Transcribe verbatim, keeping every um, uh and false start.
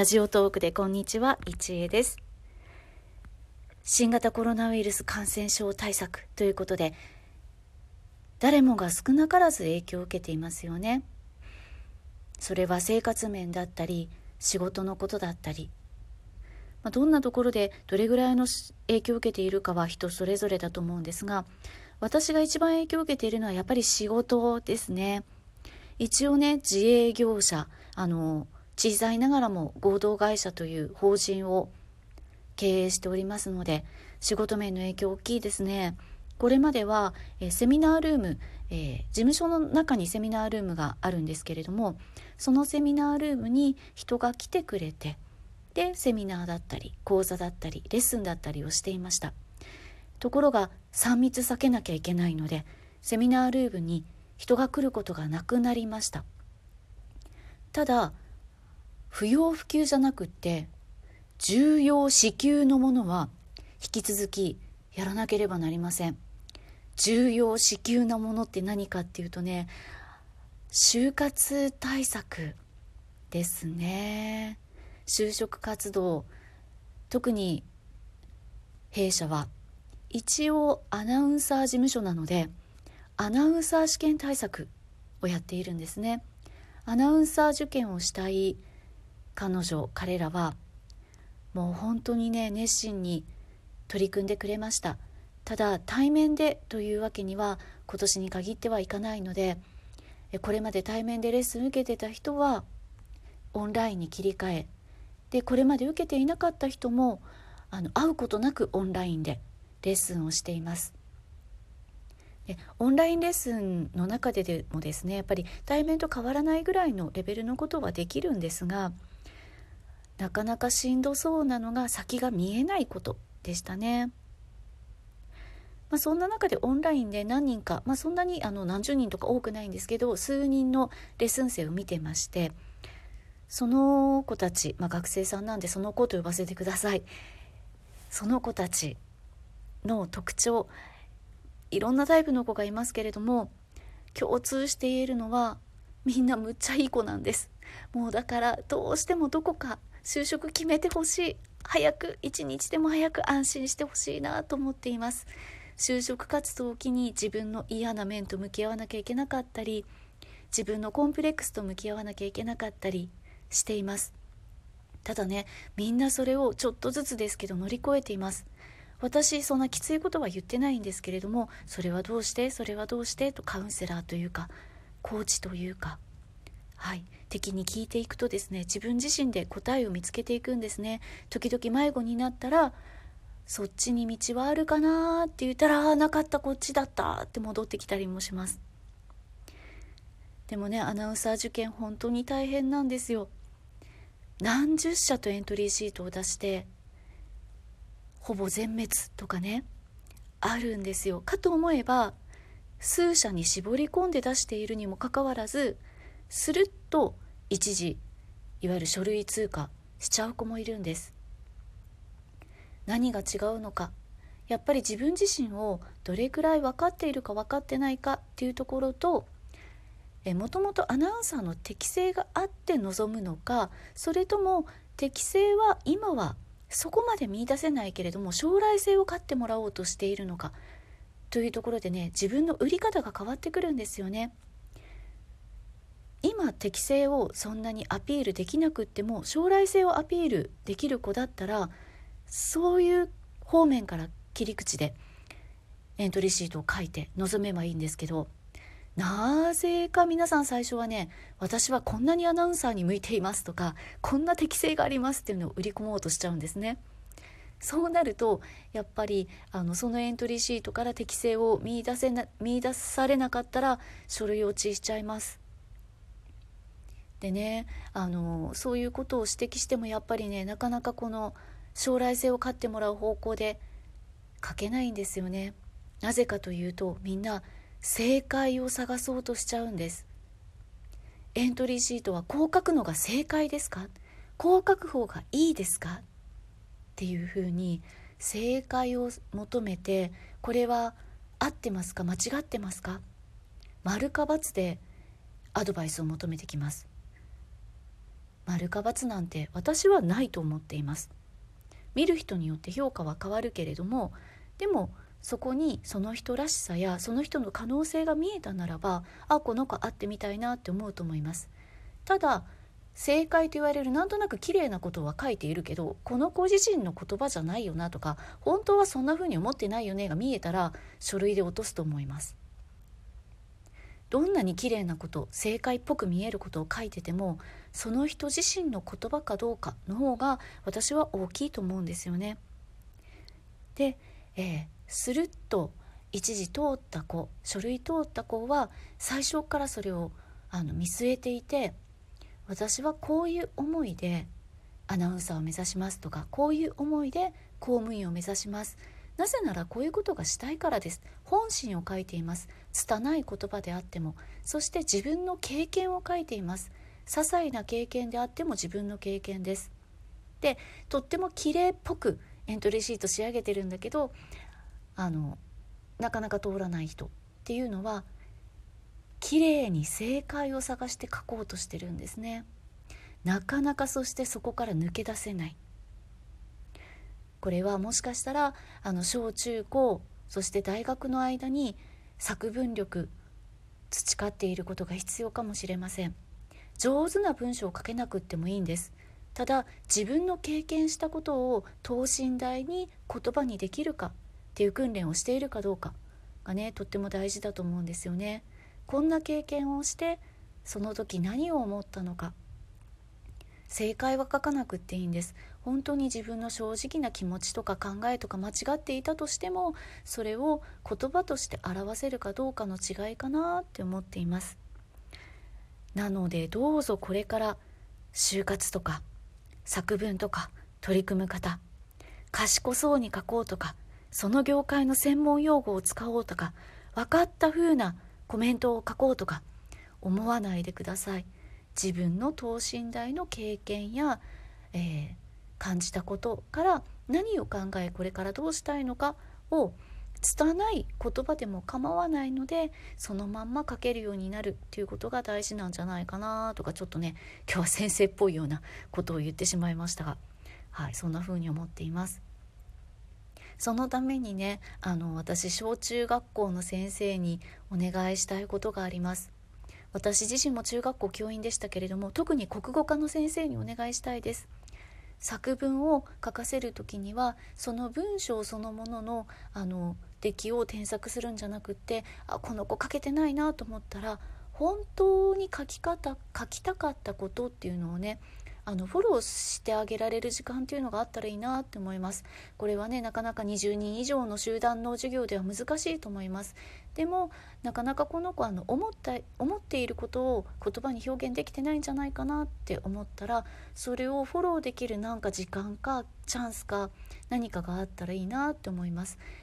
ラジオトークでこんにちは、いちえです。新型コロナウイルス感染症対策ということで、誰もが少なからず影響を受けていますよね。それは生活面だったり仕事のことだったり、まあ、どんなところでどれぐらいの影響を受けているかは人それぞれだと思うんですが、私が一番影響を受けているのはやっぱり仕事ですね。一応ね、自営業者、あの小さいながらも合同会社という法人を経営しておりますので、仕事面の影響大きいですね。これまでは、えー、セミナールーム、えー、事務所の中にセミナールームがあるんですけれども、そのセミナールームに人が来てくれて、でセミナーだったり講座だったりレッスンだったりをしていました。ところがさん密避けなきゃいけないので、セミナールームに人が来ることがなくなりました。ただ不要不急じゃなくって重要至急のものは引き続きやらなければなりません。重要至急なものって何かっていうとね、就活対策ですね。就職活動、特に弊社は一応アナウンサー事務所なので、アナウンサー試験対策をやっているんですね。アナウンサー受験をしたい彼女彼らはもう本当にね、熱心に取り組んでくれました。ただ対面でというわけには今年に限ってはいかないので、これまで対面でレッスン受けてた人はオンラインに切り替えで、これまで受けていなかった人もあの会うことなくオンラインでレッスンをしています。でオンラインレッスンの中ででもですね、やっぱり対面と変わらないぐらいのレベルのことはできるんですが、なかなかしんどそうなのが先が見えないことでしたね。まあ、そんな中でオンラインで何人か、まあ、そんなにあの何十人とか多くないんですけど、数人のレッスン生を見てまして、その子たち、まあ、学生さんなんでその子と呼ばせてください。その子たちの特徴、いろんなタイプの子がいますけれども、共通しているのはみんなむっちゃいい子なんです。もうだからどうしてもどこか就職決めてほしい、早く一日でも早く安心してほしいなと思っています。就職活動を機に自分の嫌な面と向き合わなきゃいけなかったり、自分のコンプレックスと向き合わなきゃいけなかったりしています。ただね、みんなそれをちょっとずつですけど乗り越えています。私そんなきついことは言ってないんですけれども、それはどうしてそれはどうしてとカウンセラーというかコーチというか、はい、的に聞いていくとですね、自分自身で答えを見つけていくんですね。時々迷子になったら、そっちに道はあるかなって言ったら、あなかった、こっちだったって戻ってきたりもします。でもね、アナウンサー受験本当に大変なんですよ。何十社とエントリーシートを出してほぼ全滅とかね、あるんですよ。かと思えば数社に絞り込んで出しているにもかかわらず、スルッと一時いわゆる書類通過しちゃう子もいるんです。何が違うのか、やっぱり自分自身をどれくらい分かっているか分かってないかっていうところと、えもともとアナウンサーの適性があって臨むのか、それとも適性は今はそこまで見出せないけれども将来性を買ってもらおうとしているのかというところでね、自分の売り方が変わってくるんですよね。今適性をそんなにアピールできなくっても、将来性をアピールできる子だったら、そういう方面から切り口でエントリーシートを書いて臨めばいいんですけど、なぜか皆さん最初はね、私はこんなにアナウンサーに向いていますとか、こんな適性がありますっていうのを売り込もうとしちゃうんですね。そうなるとやっぱりあのそのエントリーシートから適性を見出せな見出されなかったら書類落ちしちゃいます。でね、あのそういうことを指摘してもやっぱりね、なかなかこの将来性を買ってもらう方向で書けないんですよね。なぜかというと、みんな正解を探そうとしちゃうんです。エントリーシートはこう書くのが正解ですか、こう書く方がいいですかっていうふうに正解を求めて、これは合ってますか間違ってますか、丸か×でアドバイスを求めてきます。 丸か×なんて私はないと思っています。見る人によって評価は変わるけれども、でもそこにその人らしさやその人の可能性が見えたならば、あ、この子会ってみたいなって思うと思います。ただ正解と言われるなんとなく綺麗なことは書いているけど、この子自身の言葉じゃないよなとか、本当はそんな風に思ってないよねが見えたら書類で落とすと思います。どんなに綺麗なこと、正解っぽく見えることを書いてても、その人自身の言葉かどうかの方が私は大きいと思うんですよね。で、えー、スルッと一時通った子、書類通った子は最初からそれをあの見据えていて、私はこういう思いでアナウンサーを目指しますとか、こういう思いで公務員を目指します、なぜならこういうことがしたいからです、本心を書いています。拙い言葉であっても、そして自分の経験を書いています。些細な経験であっても自分の経験です。で、とっても綺麗っぽくエントリーシート仕上げてるんだけど、あのなかなか通らない人っていうのは、綺麗に正解を探して書こうとしてるんですね。なかなか、そしてそこから抜け出せない。これはもしかしたらあの小中高そして大学の間に作文力培っていることが必要かもしれません。上手な文章を書けなくってもいいんです。ただ自分の経験したことを等身大に言葉にできるかっていう訓練をしているかどうかがね、とっても大事だと思うんですよね。こんな経験をしてその時何を思ったのか、正解は書かなくっていいんです。本当に自分の正直な気持ちとか考えとか間違っていたとしても、それを言葉として表せるかどうかの違いかなって思っています。なのでどうぞこれから就活とか作文とか取り組む方、賢そうに書こうとか、その業界の専門用語を使おうとか、分かった風なコメントを書こうとか思わないでください。自分の等身大の経験や、えー、感じたことから何を考え、これからどうしたいのかを拙い言葉でも構わないので、そのまんま書けるようになるっていうことが大事なんじゃないかなとか、ちょっとね今日は先生っぽいようなことを言ってしまいましたが、はい、そんな風に思っています。そのためにね、あの私小中学校の先生にお願いしたいことがあります。私自身も中学校教員でしたけれども、特に国語科の先生にお願いしたいです。作文を書かせるときには、その文章そのもののあの出来を添削するんじゃなくって、あ、この子書けてないなと思ったら、本当に書き方書きたかったことっていうのをね、あのフォローしてあげられる時間っていうのがあったらいいなって思います。これはね、なかなかにじゅうにん以上の集団の授業では難しいと思います。でもなかなかこの子はあの思った思っていることを言葉に表現できてないんじゃないかなって思ったら、それをフォローできるなんか時間かチャンスか何かがあったらいいなって思います。